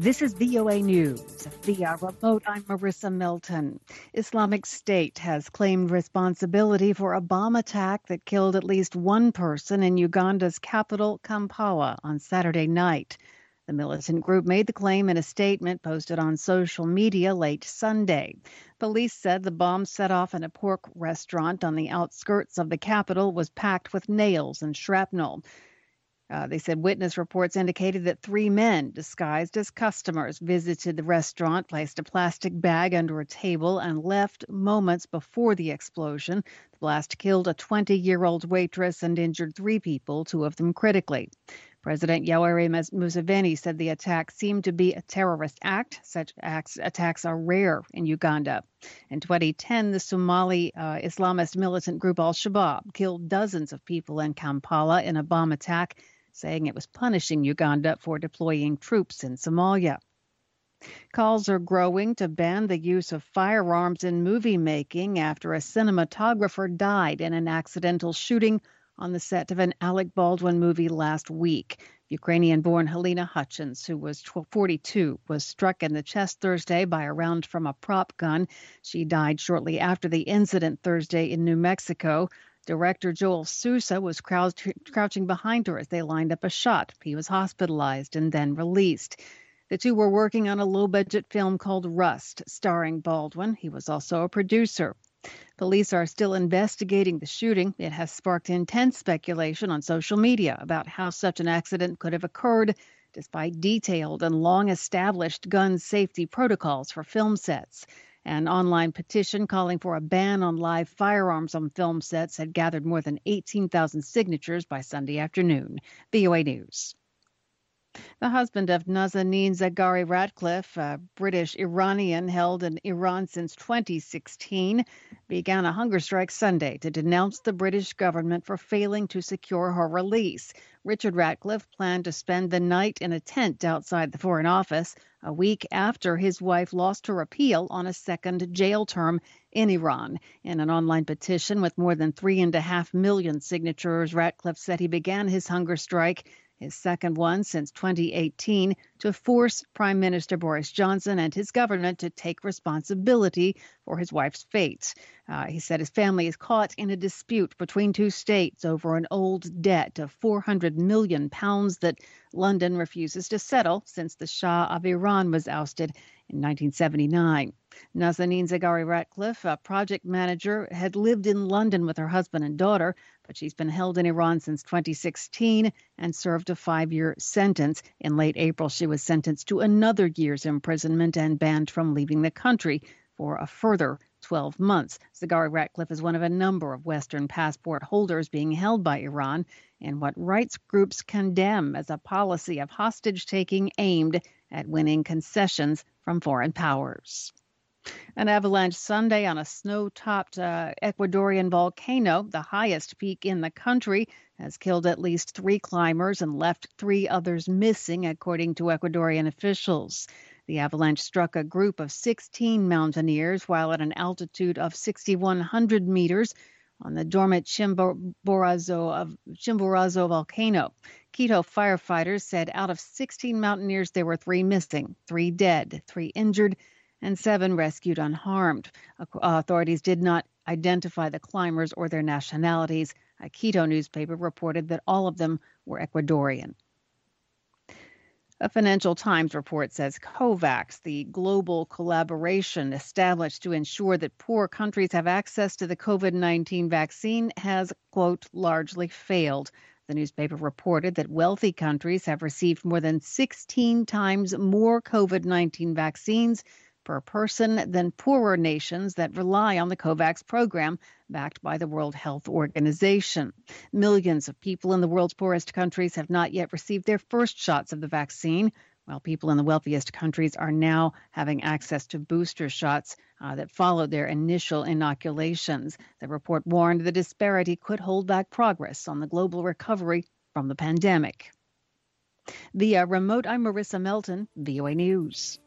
This is VOA News. Via remote, I'm Marissa Milton. Islamic State has claimed responsibility for a bomb attack that killed at least one person in Uganda's capital, Kampala, on Saturday night. The militant group made the claim in a statement posted on social media late Sunday. Police said the bomb set off in a pork restaurant on the outskirts of the capital was packed with nails and shrapnel. They said witness reports indicated that three men disguised as customers visited the restaurant, placed a plastic bag under a table, and left moments before the explosion. The blast killed a 20-year-old waitress and injured three people, two of them critically. President Yoweri Museveni said the attack seemed to be a terrorist act. Such attacks are rare in Uganda. In 2010, the Somali Islamist militant group Al-Shabaab killed dozens of people in Kampala in a bomb attack, saying it was punishing Uganda for deploying troops in Somalia. Calls are growing to ban the use of firearms in movie making after a cinematographer died in an accidental shooting on the set of an Alec Baldwin movie last week. Ukrainian-born Helena Hutchins, who was 42, was struck in the chest Thursday by a round from a prop gun. She died shortly after the incident Thursday in New Mexico. Director Joel Sousa was crouching behind her as they lined up a shot. He was hospitalized and then released. The two were working on a low-budget film called Rust, starring Baldwin. He was also a producer. Police are still investigating the shooting. It has sparked intense speculation on social media about how such an accident could have occurred, despite detailed and long-established gun safety protocols for film sets. An online petition calling for a ban on live firearms on film sets had gathered more than 18,000 signatures by Sunday afternoon. VOA News. The husband of Nazanin Zaghari Ratcliffe, a British Iranian held in Iran since 2016, began a hunger strike Sunday to denounce the British government for failing to secure her release. Richard Ratcliffe planned to spend the night in a tent outside the Foreign Office, a week after his wife lost her appeal on a second jail term in Iran. In an online petition with more than 3.5 million signatures, Ratcliffe said he began his hunger strike, his second one since 2018, to force Prime Minister Boris Johnson and his government to take responsibility for his wife's fate. He said his family is caught in a dispute between two states over an old debt of £400 million that London refuses to settle since the Shah of Iran was ousted in 1979. Nazanin Zaghari Ratcliffe, a project manager, had lived in London with her husband and daughter, but she's been held in Iran since 2016 and served a 5-year sentence. In late April, she was sentenced to another year's imprisonment and banned from leaving the country for a further 12 months. Zaghari Ratcliffe is one of a number of Western passport holders being held by Iran in what rights groups condemn as a policy of hostage-taking aimed at winning concessions from foreign powers. An avalanche Sunday on a snow-topped Ecuadorian volcano, the highest peak in the country, has killed at least 3 climbers and left 3 others missing, according to Ecuadorian officials. The avalanche struck a group of 16 mountaineers while at an altitude of 6,100 meters on the dormant Chimborazo volcano. Quito firefighters said out of 16 mountaineers, there were 3 missing, 3 dead, 3 injured, and 7 rescued unharmed. Authorities did not identify the climbers or their nationalities. A Quito newspaper reported that all of them were Ecuadorian. A Financial Times report says COVAX, the global collaboration established to ensure that poor countries have access to the COVID-19 vaccine, has, quote, largely failed. The newspaper reported that wealthy countries have received more than 16 times more COVID-19 vaccines per person than poorer nations that rely on the COVAX program backed by the World Health Organization. Millions of people in the world's poorest countries have not yet received their first shots of the vaccine, while people in the wealthiest countries are now having access to booster shots that follow their initial inoculations. The report warned the disparity could hold back progress on the global recovery from the pandemic. Via remote, I'm Marissa Melton, VOA News.